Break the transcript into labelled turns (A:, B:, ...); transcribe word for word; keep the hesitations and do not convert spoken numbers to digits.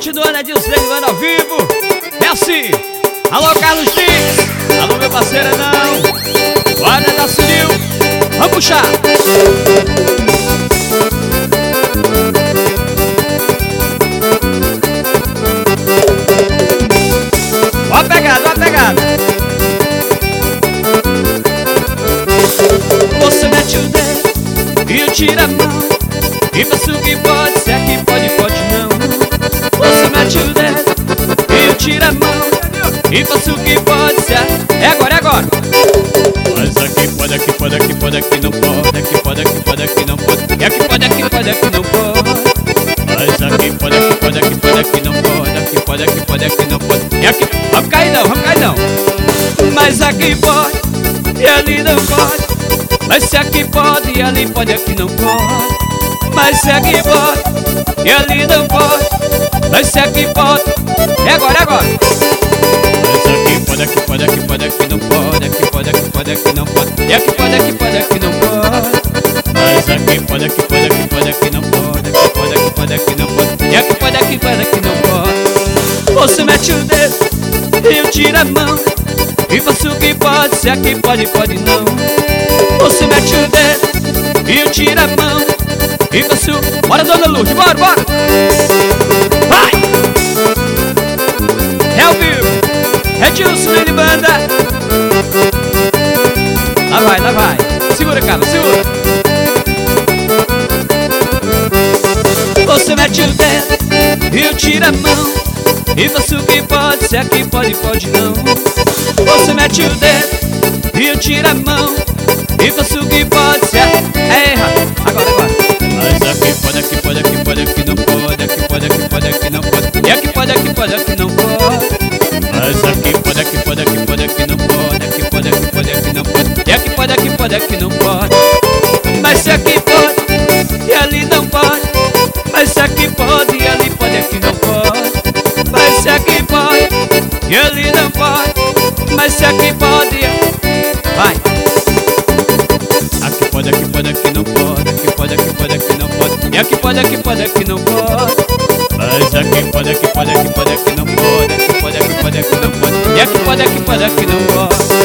A: continuando, Edilson Levando ao vivo. É assim. Alô, Carlos Dix. Alô, meu parceiro, não. Guarda da Sunil. Vamos puxar. Ó a pegada, ó a pegada. Você mete o dedo e eu tiro a mão e faço o que pode, se é que pode, pode não. Você mete o dedo e eu tiro a mão e faço o que pode, se é... É agora, é agora.
B: Mas aqui pode, aqui pode, aqui pode, aqui não pode. Aqui pode, aqui pode, aqui não pode.
A: E aqui pode, aqui pode, aqui não pode.
B: Mas aqui pode, aqui pode, aqui pode, aqui não pode. Aqui pode, aqui pode, aqui não pode.
A: E aqui... Vamos cair não, vamos cair não. Mas aqui pode e ali não pode. Mas se aqui pode e ali pode, aqui não pode. Mas se aqui pode e ali não pode. Mas se aqui pode. É agora, é agora.
B: Mas aqui pode, aqui pode, aqui pode, aqui não pode. Aqui pode, aqui pode, aqui não pode.
A: E aqui pode, aqui pode, aqui não pode.
B: Mas aqui pode, aqui pode, aqui pode, aqui não pode. Aqui pode, aqui pode, aqui não pode.
A: E aqui pode, aqui pode, aqui não pode. Você mete o dedo e eu tiro a mão e faço o que pode, se aqui pode, pode não. Você mete o dedo e eu tiro a mão e faço... Bora, Dona Luz, bora, bora. Vai! É ao vivo. Edilson Lili Banda. Lá vai, lá vai. Segura, cara, segura. Você mete o dedo e eu tiro a mão e faço o que pode, se aqui pode, pode não. Você mete o dedo e eu tiro a mão e faço o que pode, se é... É errado. Agora, agora.
B: Mas aqui pode, aqui pode, aqui pode, aqui não pode. Aqui pode, aqui pode, aqui não pode.
A: E aqui pode, aqui pode, aqui não pode.
B: Mas aqui pode, aqui pode, aqui pode, aqui não pode. Aqui pode, aqui pode, aqui não pode.
A: E aqui pode, aqui pode, aqui não pode. Mas se aqui pode e ali não pode. Mas se aqui pode e ali pode, aqui não pode. Mas se aqui pode e ali não pode. Mas se aqui pode... Vai!
B: Aqui pode, aqui pode, aqui não pode. Aqui pode, aqui pode, aqui não pode.
A: E aqui pode, aqui pode, aqui não pode.
B: Mas aqui pode, aqui pode, aqui pode, aqui não pode. Aqui pode, aqui pode, aqui não pode.
A: E aqui pode, aqui pode, aqui não pode.